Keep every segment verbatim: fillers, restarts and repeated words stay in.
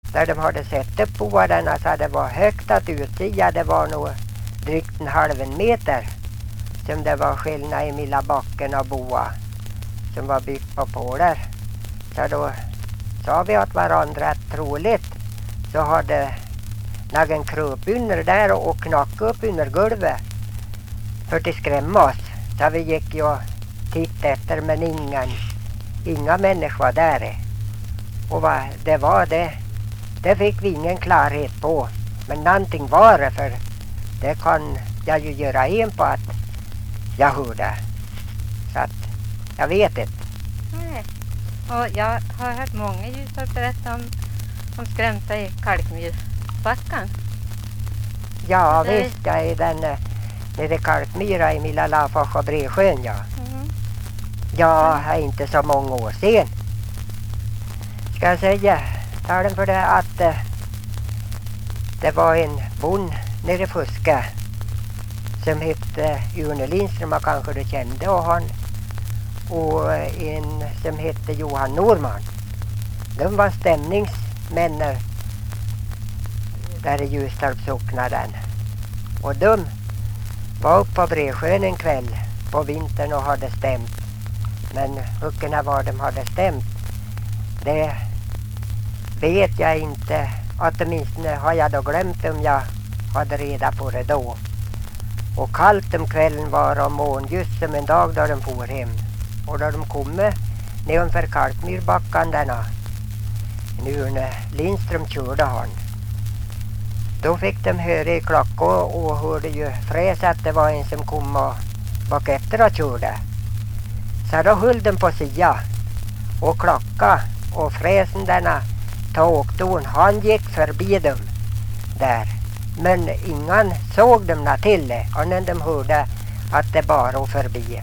där de hade sett upp boarna så det var högt att utsiga. Det var nog drygt en halv en meter som det var skillnad i milla backen och boa som var byggt på pålar. Så då sa vi åt varandra att troligt så hade någon kröp under där och knackat upp under golvet för att skrämma oss. Så vi gick ju och tittade efter men ingen, inga människor var där. Och vad det var det, det fick vi ingen klarhet på. Men någonting var det, för det kan jag ju göra en på att jag hörde. Så att jag vet inte. Nej. Och jag har hört många ljusar berätta om, om skrämta i Kalkmyrbackan. Ja det... visst, jag är den nere i Kalkmyra i Milla Lafors och Bresjön, ja. Mm. Ja, är inte så många år sen. Ska jag säga, talen för det att eh, det var en bond nere i Fuska som hette Une Lindström, man kanske du kände, och han och en som hette Johan Norman. De var stämningsmän där i Ljustorpsocknaden. Och de var uppe på Bresjön en kväll på vintern och hade stämt. Men huckorna var de hade stämt, det vet jag inte. Åtminstone har jag då glömt om jag hade reda på det då. Och kallt om kvällen var och mån just som en dag då de for hem. Och då de kom nedanför Kalkmyrbackan denna, nu när Lindström körde han, då fick de höra i klockan och hörde ju fräs att det var en som kom och bak efter och körde. Så då höll de på sida och klocka och fräsen denna tågton, han gick förbi dem där. Men ingen såg dem till det, och när de hörde att det bara var förbi.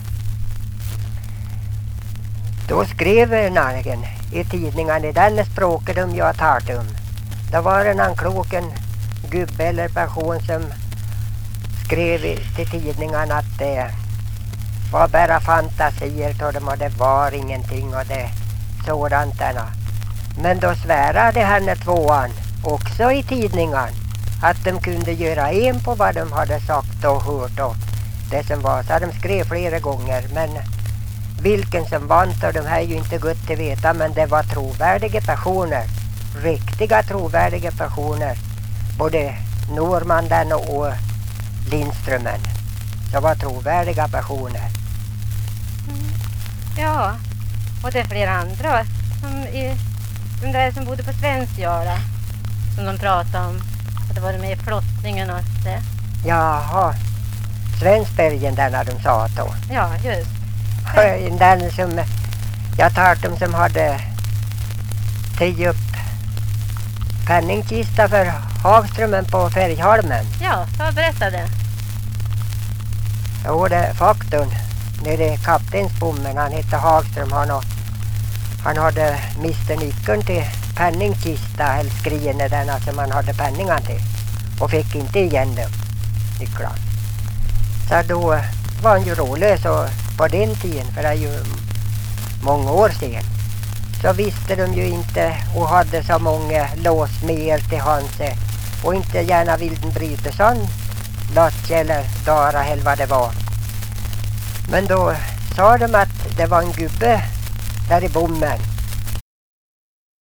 Då skrev någon i tidningen i den språket de jag talat om. Då var det någon kloken gubbe eller person som skrev till tidningen att det var bara fantasier och de hade var ingenting och det sådant där. Men då svärade henne tvåan också i tidningen att de kunde göra en på vad de hade sagt och hört och det som var. Så de skrev flera gånger, men vilken som vann och de här är ju inte gott att veta, men det var trovärdiga personer, riktiga trovärdiga personer, både Norman och Lindströmen, så var trovärdiga personer. Mm. Ja, och det är flera andra som i, de där som bodde på Svensgöra som de pratade om, att det var med i flottningen och det. Jaha, Svensbergen där när de sa då. Ja, just. Den som jag talade om som hade tagit upp penningkista för Hagströmen på Färgholmen. Ja, jag berättade. Jo, det faktorn nere i kaptensbommen, han hette Hagström, han, och, han hade mist nyckeln till penningkista eller skrivna denna som han hade penningan till och fick inte igen dem, nycklarna. Så då var han ju rålös, och på den tiden, för det är ju många år sedan, så visste de ju inte och hade så många låsmer till hans och inte gärna ville den bryta sån lott eller dara eller vad det var. Men då sa de att det var en gubbe där i bommen